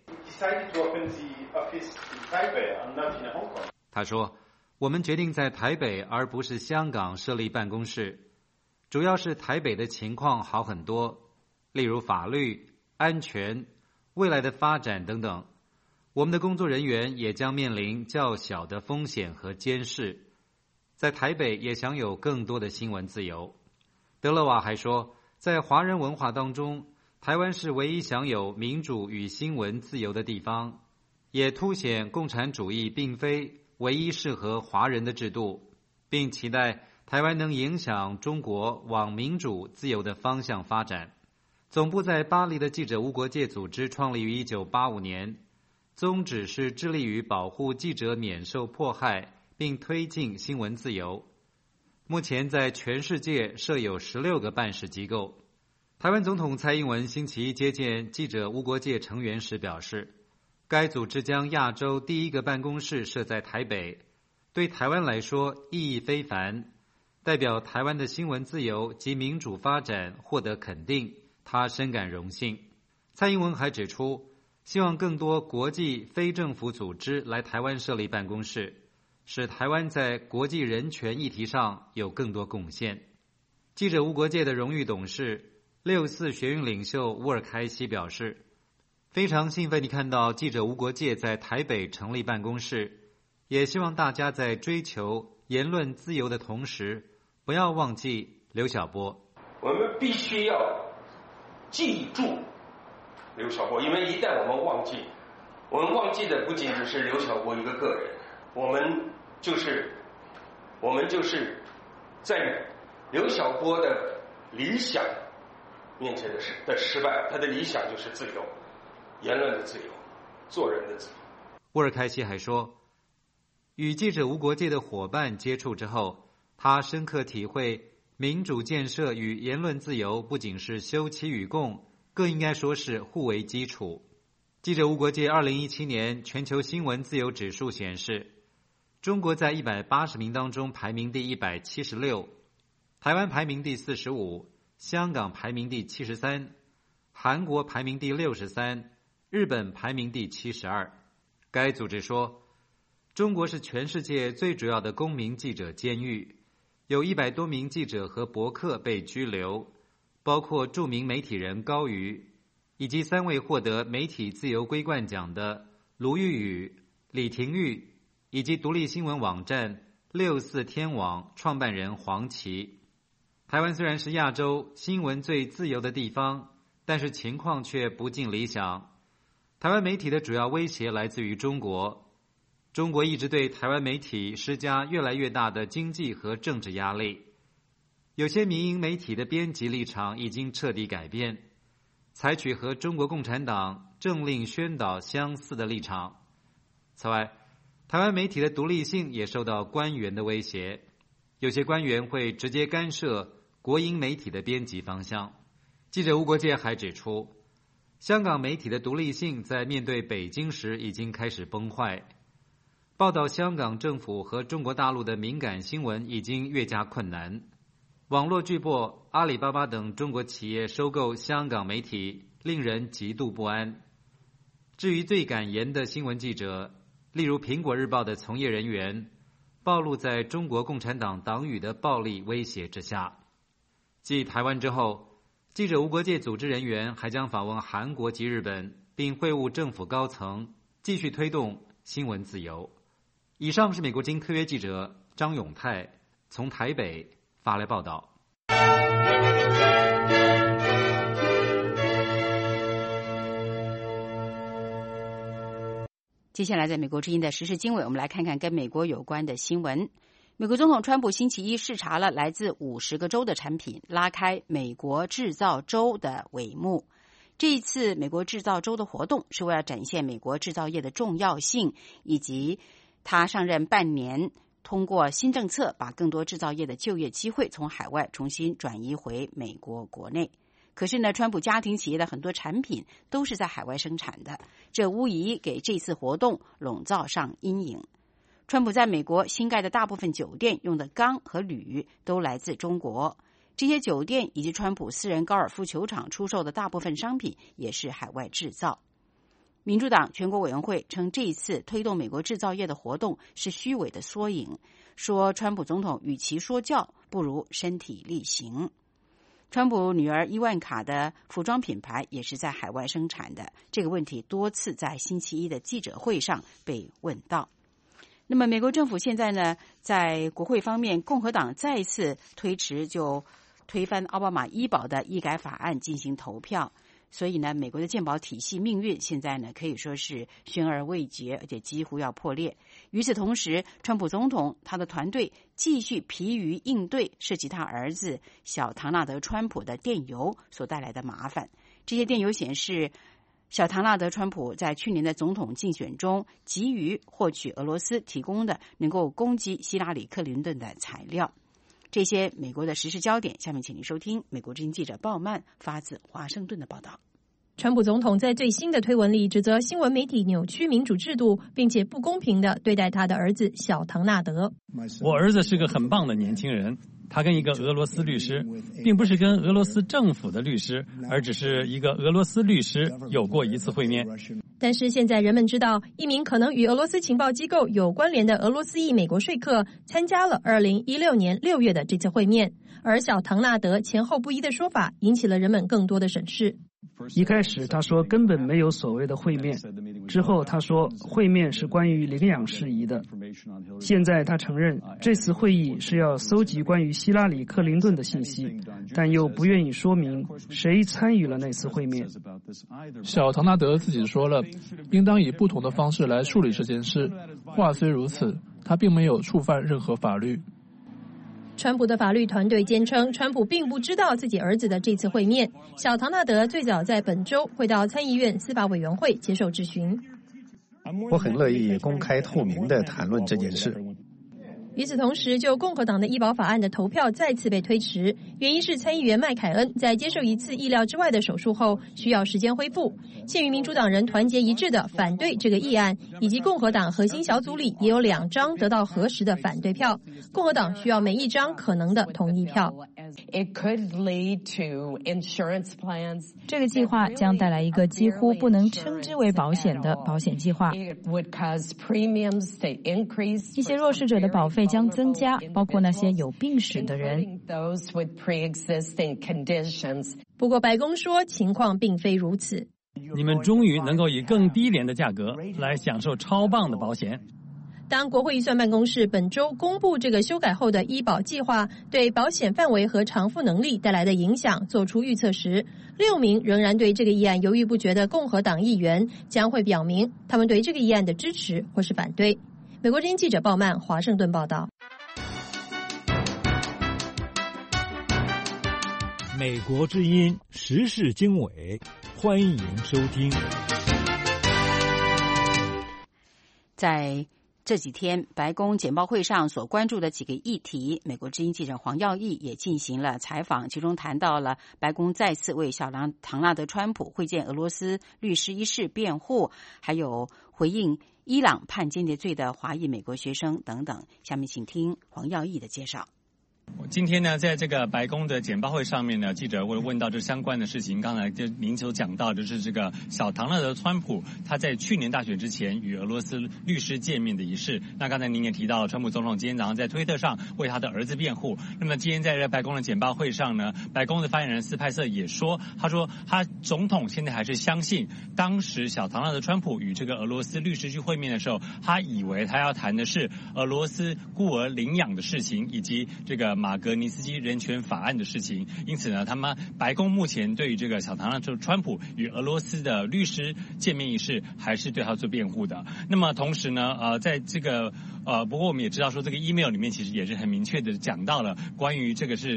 他说，我们决定在台北而不是香港设立办公室，主要是台北的情况好很多，例如法律、安全、未来的发展等等。我们的工作人员也将面临较小的风险和监视，在台北也享有更多的新闻自由。德勒瓦还说，在华人文化当中，台湾是唯一享有民主与新闻自由的地方，也凸显共产主义并非唯一适合华人的制度，并期待台湾能影响中国往民主自由的方向发展。总部在巴黎的记者无国界组织创立于1985年，宗旨是致力于保护记者免受迫害，并推进新闻自由。目前在全世界设有16个办事机构。台湾总统蔡英文星期一接见记者无国界成员时表示，该组织将亚洲第一个办公室设在台北，对台湾来说意义非凡，代表台湾的新闻自由及民主发展获得肯定，他深感荣幸。蔡英文还指出，希望更多国际非政府组织来台湾设立办公室，使台湾在国际人权议题上有更多贡献。记者无国界的荣誉董事64学运领袖乌尔开西表示，非常兴奋地看到记者无国界在台北成立办公室，也希望大家在追求言论自由的同时，不要忘记刘晓波。 我们必须要记住刘晓波，因为一旦我们忘记的不仅仅是刘晓波一个个人，我们就是在刘晓波的理想面前的失败。他的理想就是自由，言论的自由，做人的自由。 乌尔开西还说，与记者无国界的伙伴接触之后，他深刻体会民主建设与言论自由不仅是休戚与共，更应该说是互为基础。记者无国界2017年全球新闻自由指数显示，中国在180名当中排名第176，台湾排名第45，香港排名第73，韩国排名第63，日本排名第72。该组织说，中国是全世界最主要的公民记者监狱，有100多名记者和博客被拘留，包括著名媒体人高瑜，以及3位获得媒体自由桂冠奖的卢玉宇、李廷玉，以及独立新闻网站64天网创办人黄琦。台湾虽然是亚洲新闻最自由的地方，但是情况却不尽理想。台湾媒体的主要威胁来自于中国，中国一直对台湾媒体施加越来越大的经济和政治压力。有些民营媒体的编辑立场已经彻底改变，采取和中国共产党政令宣导相似的立场。此外，台湾媒体的独立性也受到官员的威胁，有些官员会直接干涉国营媒体的编辑方向。记者无国界还指出，香港媒体的独立性在面对北京时已经开始崩坏，报道香港政府和中国大陆的敏感新闻已经越加困难。网络巨擘阿里巴巴等中国企业收购香港媒体，令人极度不安。至于最敢言的新闻记者，例如苹果日报的从业人员，暴露在中国共产党党羽的暴力威胁之下。继台湾之后，记者无国界组织人员还将访问韩国及日本，并会晤政府高层，继续推动新闻自由。以上是美国之音特约记者张永泰从台北发来报道。 接下来在美国之音的时事经纬，我们来看看跟美国有关的新闻。美国总统川普星期一视察了来自50个州的产品，拉开美国制造周的帷幕。这一次美国制造周的活动是为了展现美国制造业的重要性，以及他上任半年通过新政策把更多制造业的就业机会从海外重新转移回美国国内。 可是呢，川普家庭企业的很多产品都是在海外生产的，这无疑给这次活动笼罩上阴影。川普在美国新盖的大部分酒店用的钢和铝都来自中国，这些酒店以及川普私人高尔夫球场出售的大部分商品也是海外制造。民主党全国委员会称，这一次推动美国制造业的活动是虚伪的缩影，说川普总统与其说教，不如身体力行。川普女儿伊万卡的服装品牌也是在海外生产的，这个问题多次在星期一的记者会上被问到。那么美国政府现在呢，在国会方面，共和党再一次推迟就推翻奥巴马医保的医改法案进行投票，所以呢，美国的健保体系命运现在呢可以说是悬而未决，而且几乎要破裂。与此同时，川普总统他的团队继续疲于应对涉及他儿子小唐纳德川普的电邮所带来的麻烦。这些电邮显示，小唐纳德川普在去年的总统竞选中急于获取俄罗斯提供的能够攻击希拉里克林顿的材料。这些美国的时事焦点，下面请您收听美国之音记者鲍曼发自华盛顿的报道。 川普总统在最新的推文里指责新闻媒体扭曲民主制度，并且不公平地对待他的儿子小唐纳德。 我儿子是个很棒的年轻人，他跟一个俄罗斯律师，并不是跟俄罗斯政府的律师，而只是一个俄罗斯律师有过一次会面。 但是现在人们知道，一名可能与俄罗斯情报机构有关联的俄罗斯裔美国说客参加了2016年6月的这次会面，而小唐纳德前后不一的说法引起了人们更多的审视。 一开始他说根本没有所谓的会面，之后他说会面是关于领养事宜的，现在他承认这次会议是要搜集关于希拉里克林顿的信息，但又不愿意说明谁参与了那次会面。 小唐纳德自己说了，应当以不同的方式来处理这件事。话虽如此，他并没有触犯任何法律。 川普的法律团队坚称，川普并不知道自己儿子的这次会面。小唐纳德最早在本周会到参议院司法委员会接受质询。 我很乐意公开透明地谈论这件事。 与此同时，就共和党的医保法案的投票再次被推迟，原因是参议员麦凯恩在接受一次意料之外的手术后需要时间恢复。鉴于民主党人团结一致的反对这个议案，以及共和党核心小组里也有2张得到核实的反对票，共和党需要每一张可能的同意票。 这个计划将带来一个几乎不能称之为保险的保险计划。一些弱势者的保费将增加，包括那些有病史的人。 不过白宫说情况并非如此。 你们终于能够以更低廉的价格来享受超棒的保险。 当国会预算办公室本周公布这个修改后的医保计划对保险范围和偿付能力带来的影响做出预测时，6名仍然对这个议案犹豫不决的共和党议员将会表明他们对这个议案的支持或是反对。美国之音记者鲍曼华盛顿报道。 美国之音时事经纬，欢迎收听。 在这几天白宫简报会上所关注的几个议题，美国之音记者黄耀义也进行了采访，其中谈到了白宫再次为小唐纳德川普会见俄罗斯律师一事辩护，还有回应伊朗判间谍罪的华裔美国学生等等。下面请听黄耀义的介绍。 今天呢，在这个白宫的简报会上面呢，记者会问到这相关的事情。刚才就您所讲到，就是这个小唐纳德川普他在去年大选之前与俄罗斯律师见面的一事。那刚才您也提到，川普总统今天早上在推特上为他的儿子辩护。那么今天在白宫的简报会上呢，白宫的发言人斯派瑟也说，他说他总统现在还是相信，当时小唐纳德川普与这个俄罗斯律师去会面的时候，他以为他要谈的是俄罗斯孤儿领养的事情，以及这个马格尼斯基人权法案的事情。因此呢，他们白宫目前对于这个小唐纳德川普与俄罗斯的律师见面一事，还是对他做辩护的。那么同时呢，在这个不过我们也知道说，这个 email 里面其实也是很明确的讲到了关于这个是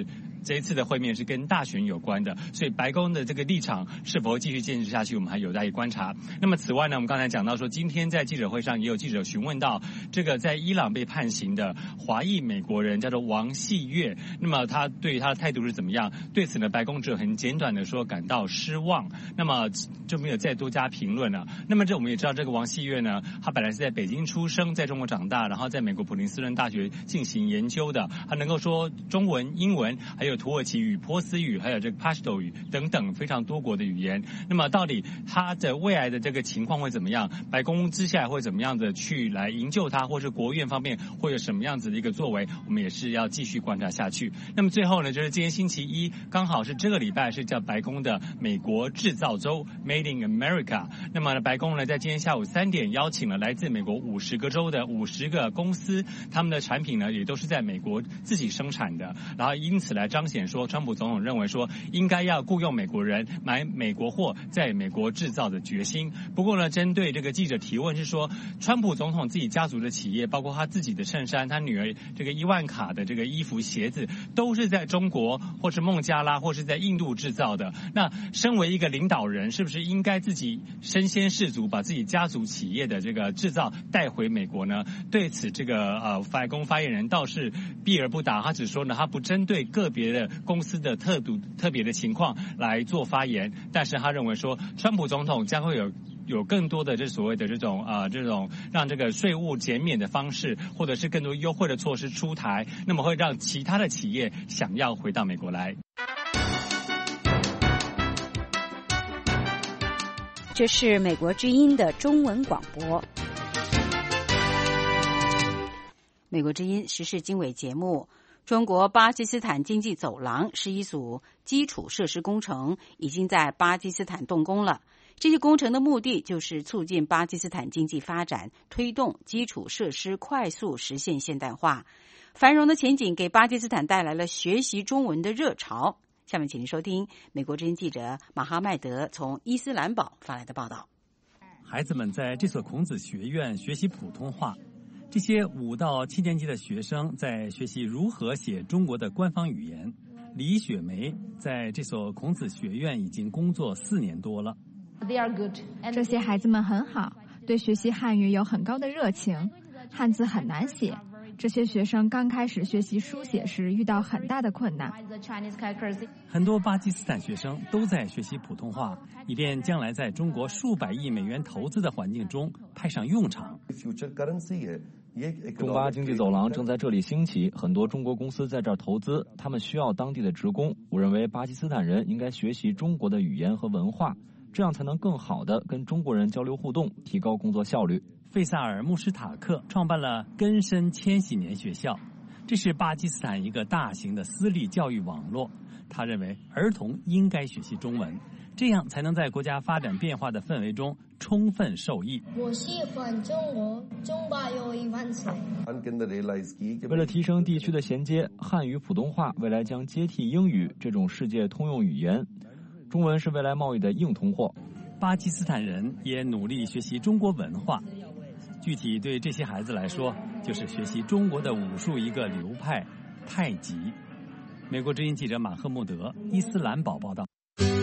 这一次的会面是跟大选有关的，所以白宫的这个立场是否会继续坚持下去，我们还有待于观察。那么此外呢，我们刚才讲到说，今天在记者会上也有记者询问到这个在伊朗被判刑的华裔美国人叫做王细月，那么他对于他的态度是怎么样？对此呢，白宫只有很简短的说感到失望，那么就没有再多加评论了。那么我们也知道，这个王细月呢，他本来是在北京出生，在中国长大，然后在美国普林斯顿大学进行研究的，他能够说中文、英文，还有土耳其语、波斯语，还有这个 Pashto 语等等非常多国的语言。那么到底他的未来的这个情况会怎么样？白宫接下来会怎么样的去来营救他，或是国务院方面会有什么样子的一个作为？我们也是要继续观察下去。那么最后呢，就是今天星期一，刚好是这个礼拜是叫白宫的美国制造周 Made in America。那么白宫呢，在今天下午3点邀请了来自美国50个州的50个公司，他们的产品呢也都是在美国自己生产的，然后因此来彰显说，川普总统认为说应该要雇佣美国人买美国货，在美国制造的决心。不过呢，针对这个记者提问是说，川普总统自己家族的企业，包括他自己的衬衫，他女儿这个伊万卡的这个衣服、鞋子，都是在中国或是孟加拉或是在印度制造的。那身为一个领导人，是不是应该自己身先士卒，把自己家族企业的这个制造带回美国呢？对此，这个白宫发言人倒是避而不答，他只说呢，他不针对个别的公司的特别的情况来做发言，但是他认为说，川普总统将会有更多的这所谓的这种让这个税务减免的方式，或者是更多优惠的措施出台，那么会让其他的企业想要回到美国来。 这是美国之音的中文广播。 美国之音时事经纬节目，中国巴基斯坦经济走廊是一组基础设施工程，已经在巴基斯坦动工了。这些工程的目的就是促进巴基斯坦经济发展，推动基础设施快速实现现代化。繁荣的前景给巴基斯坦带来了学习中文的热潮。下面请您收听美国之音记者马哈迈德从伊斯兰堡发来的报道。 孩子们在这所孔子学院学习普通话，这些5到7年级的学生在学习如何写中国的官方语言。李雪梅在这所孔子学院已经工作4年多了。 这些孩子们很好，对学习汉语有很高的热情。汉字很难写，这些学生刚开始学习书写时遇到很大的困难。 很多巴基斯坦学生都在学习普通话，以便将来在中国数百亿美元投资的环境中派上用场。 中巴经济走廊正在这里兴起，很多中国公司在这儿投资，他们需要当地的职工。我认为巴基斯坦人应该学习中国的语言和文化，这样才能更好地跟中国人交流互动，提高工作效率。 费萨尔·穆什塔克创办了根深千禧年学校，这是巴基斯坦一个大型的私立教育网络。他认为儿童应该学习中文，这样才能在国家发展变化的氛围中充分受益。 我喜欢中国，中巴友谊万岁。 为了提升地区的衔接，汉语普通话未来将接替英语这种世界通用语言。中文是未来贸易的硬通货。 巴基斯坦人也努力学习中国文化。具体对这些孩子来说，就是学习中国的武术一个流派——太极。美国之音记者马赫穆德，伊斯兰堡报道。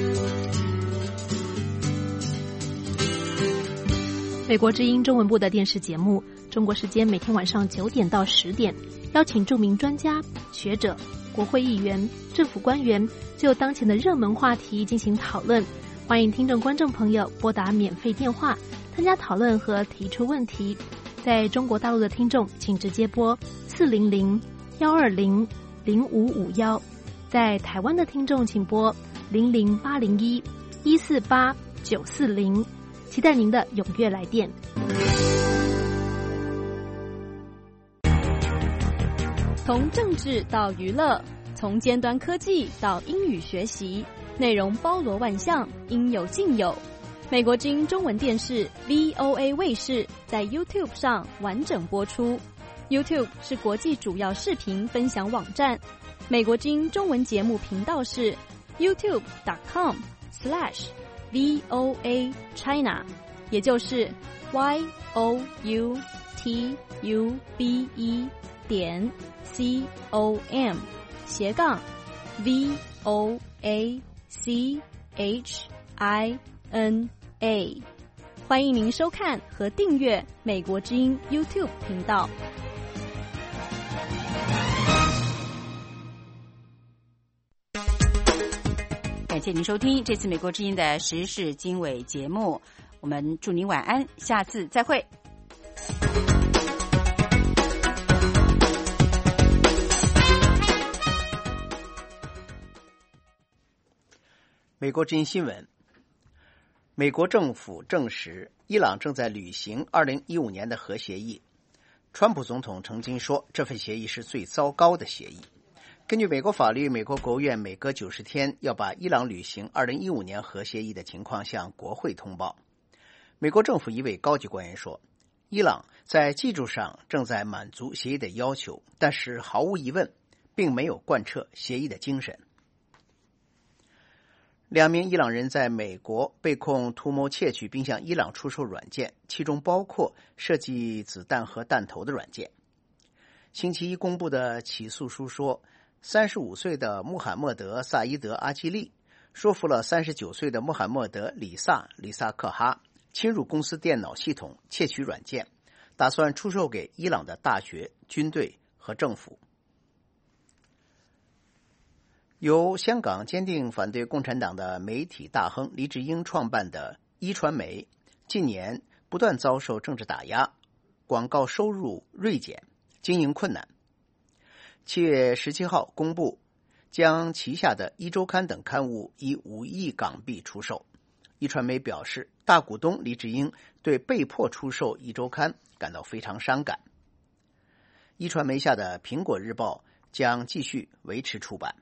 美国之音中文部的电视节目，中国时间每天晚上9点到10点，邀请著名专家、学者、国会议员、政府官员，就当前的热门话题进行讨论。欢迎听众观众朋友拨打免费电话参加讨论和提出问题。在中国大陆的听众请直接拨400-120-0551，在台湾的听众请拨00801-148-940，期待您的踊跃来电。 从政治到娱乐，从尖端科技到英语学习，内容包罗万象，应有尽有。美国之音中文电视 VOA 卫视在 YouTube 上完整播出。YouTube 是国际主要视频分享网站。美国之音中文节目频道是 youtube.com/VOA China， 也就是 YOUTUBE.com/ VOA.CHINA。欢迎您收看和订阅美国之音 YouTube 频道。 感谢您收听这次美国之音的时事经纬节目，我们祝您晚安，下次再会。 美国之音新闻，美国政府证实伊朗正在履行2015年的核协议。川普总统曾经说这份协议是最糟糕的协议。根据美国法律，美国国务院每隔90天要把伊朗履行2015年核协议的情况向国会通报。美国政府一位高级官员说，伊朗在技术上正在满足协议的要求，但是毫无疑问并没有贯彻协议的精神。2名伊朗人在美国被控图谋窃取并向伊朗出售软件，其中包括设计子弹和弹头的软件。星期一公布的起诉书说，35岁的穆罕默德·萨伊德·阿基利说服了39岁的穆罕默德·里萨克哈侵入公司电脑系统窃取软件，打算出售给伊朗的大学、军队和政府。由香港坚定反对共产党的媒体大亨黎智英创办的一传媒，近年不断遭受政治打压，广告收入锐减，经营困难。7月17号公布将旗下的一周刊等刊物以5亿港币出售。一传媒表示，大股东黎智英对被迫出售一周刊感到非常伤感。一传媒下的苹果日报将继续维持出版。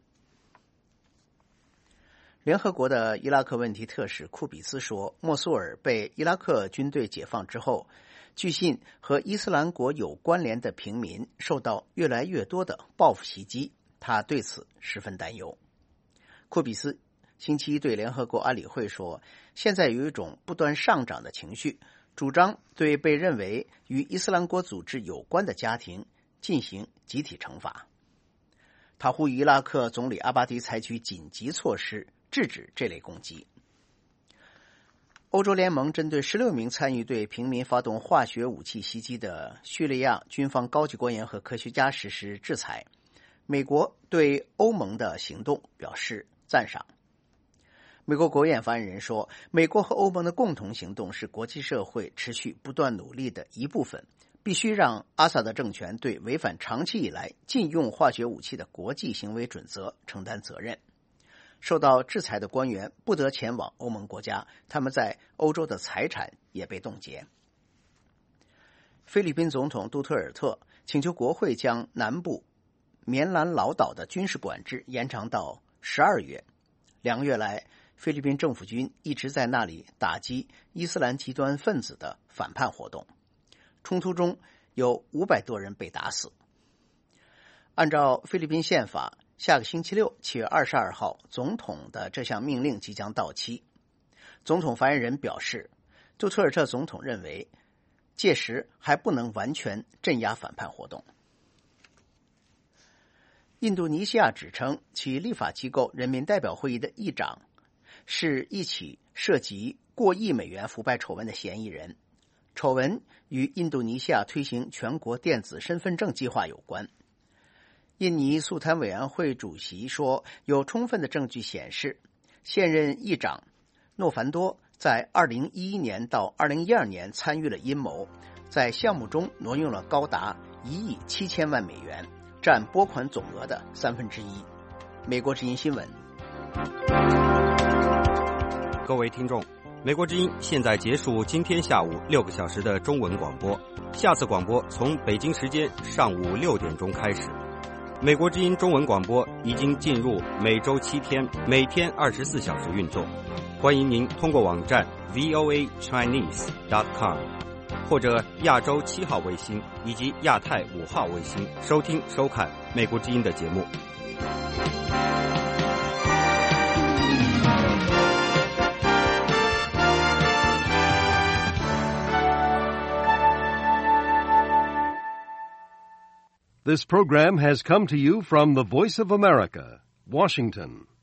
联合国的伊拉克问题特使库比斯说，莫苏尔被伊拉克军队解放之后，据信和伊斯兰国有关联的平民受到越来越多的报复袭击，他对此十分担忧。库比斯星期一对联合国安理会说，现在有一种不断上涨的情绪，主张对被认为与伊斯兰国组织有关的家庭进行集体惩罚。他呼吁伊拉克总理阿巴迪采取紧急措施制止这类攻击。欧洲联盟针对16名参与对平民发动化学武器袭击的叙利亚军方高级官员和科学家实施制裁。美国对欧盟的行动表示赞赏。美国国务院发言人说，美国和欧盟的共同行动是国际社会持续不断努力的一部分，必须让阿萨德政权对违反长期以来禁用化学武器的国际行为准则承担责任。受到制裁的官员不得前往欧盟国家，他们在欧洲的财产也被冻结。菲律宾总统杜特尔特请求国会将南部棉兰老岛的军事管制延长到12月。2个月来，菲律宾政府军一直在那里打击伊斯兰极端分子的反叛活动，冲突中有500多人被打死。按照菲律宾宪法，下个星期六7月22号总统的这项命令即将到期。总统发言人表示，杜特尔特总统认为届时还不能完全镇压反叛活动。印度尼西亚指称其立法机构人民代表会议的议长是一起涉及过亿美元腐败丑闻的嫌疑人，丑闻与印度尼西亚推行全国电子身份证计划有关。印尼肃贪委员会主席说，有充分的证据显示，现任议长诺凡多在2011年到2012年参与了阴谋，在项目中挪用了高达1亿7000万美元，占拨款总额的1/3。美国之音新闻。 各位听众，美国之音现在结束今天下午6个小时的中文广播，下次广播从北京时间上午6点钟开始。美国之音中文广播已经进入每周7天，每天24小时运作。欢迎您通过网站 voachinese.com 或者亚洲7号卫星以及亚太5号卫星收听收看美国之音的节目。 This program has come to you from the Voice of America, Washington.